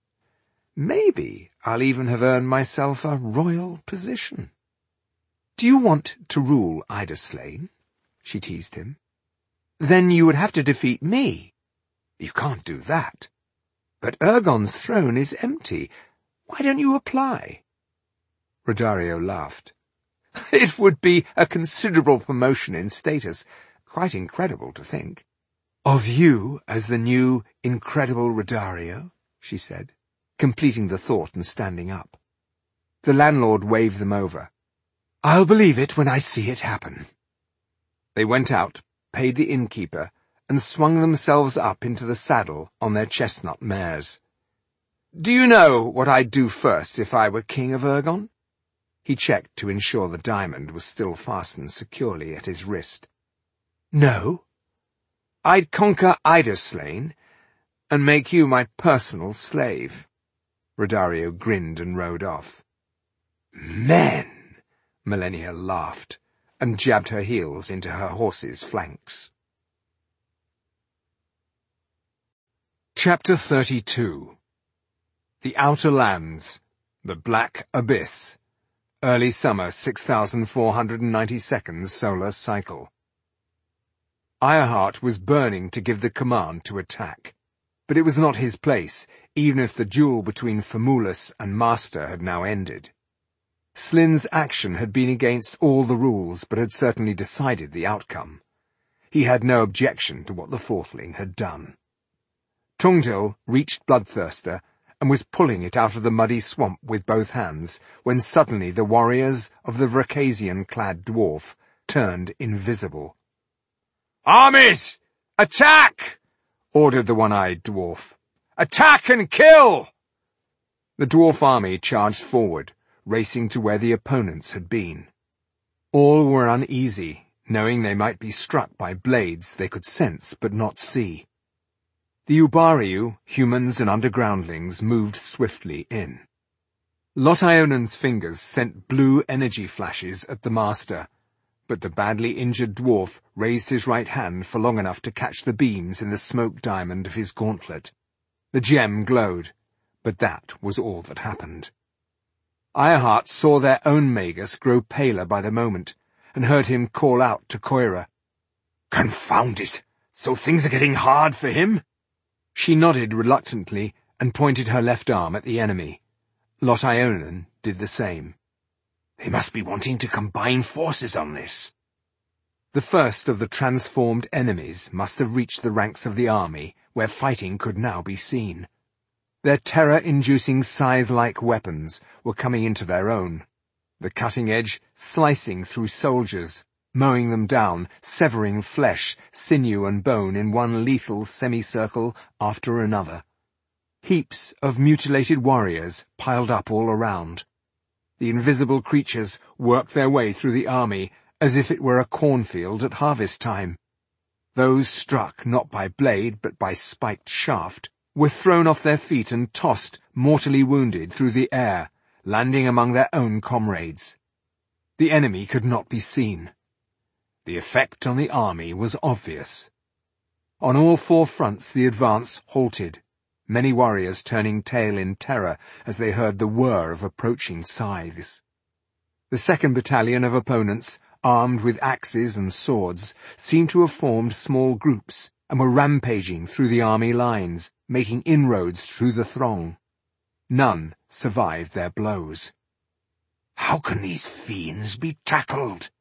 "Maybe I'll even have earned myself a royal position." "Do you want to rule Idaslane?" she teased him. "Then you would have to defeat me." "You can't do that." "But Ergon's throne is empty. Why don't you apply?" Rodario laughed. "It would be a considerable promotion in status. Quite incredible to think." "Of you as the new, incredible Rodario," she said, completing the thought and standing up. The landlord waved them over. "I'll believe it when I see it happen." They went out, paid the innkeeper, and swung themselves up into the saddle on their chestnut mares. "Do you know what I'd do first if I were king of Ergon?" He checked to ensure the diamond was still fastened securely at his wrist. "No." "I'd conquer Idaslane and make you my personal slave." Rodario grinned and rode off. "Men!" Malenia laughed, and jabbed her heels into her horse's flanks. Chapter thirty-two. The Outer Lands, the Black Abyss, early summer six thousand four hundred ninety-second solar cycle. Ironheart was burning to give the command to attack, but it was not his place, even if the duel between Famulus and Master had now ended. Slin's action had been against all the rules, but had certainly decided the outcome. He had no objection to what the Fourthling had done. Tungdil reached Bloodthirster and was pulling it out of the muddy swamp with both hands, when suddenly the warriors of the Vracasian-clad dwarf turned invisible. "Armies! Attack!" ordered the one-eyed dwarf. "Attack and kill!" The dwarf army charged forward, racing to where the opponents had been. All were uneasy, knowing they might be struck by blades they could sense but not see. The Ubariu, humans and undergroundlings, moved swiftly in. Lotionan's fingers sent blue energy flashes at the master, but the badly injured dwarf raised his right hand for long enough to catch the beams in the smoke diamond of his gauntlet. The gem glowed, but that was all that happened. Ironheart saw their own Magus grow paler by the moment, and heard him call out to Koira. "Confound it! So things are getting hard for him?" She nodded reluctantly and pointed her left arm at the enemy. Lotionan did the same. "They must be wanting to combine forces on this." The first of the transformed enemies must have reached the ranks of the army, where fighting could now be seen. Their terror-inducing scythe-like weapons were coming into their own, the cutting edge slicing through soldiers, mowing them down, severing flesh, sinew and bone in one lethal semicircle after another. Heaps of mutilated warriors piled up all around. The invisible creatures worked their way through the army as if it were a cornfield at harvest time. Those struck not by blade but by spiked shaft were thrown off their feet and tossed, mortally wounded, through the air, landing among their own comrades. The enemy could not be seen. The effect on the army was obvious. On all four fronts the advance halted, many warriors turning tail in terror as they heard the whir of approaching scythes. The second battalion of opponents, armed with axes and swords, seemed to have formed small groups and were rampaging through the army lines, making inroads through the throng. None survived their blows. "How can these fiends be tackled?"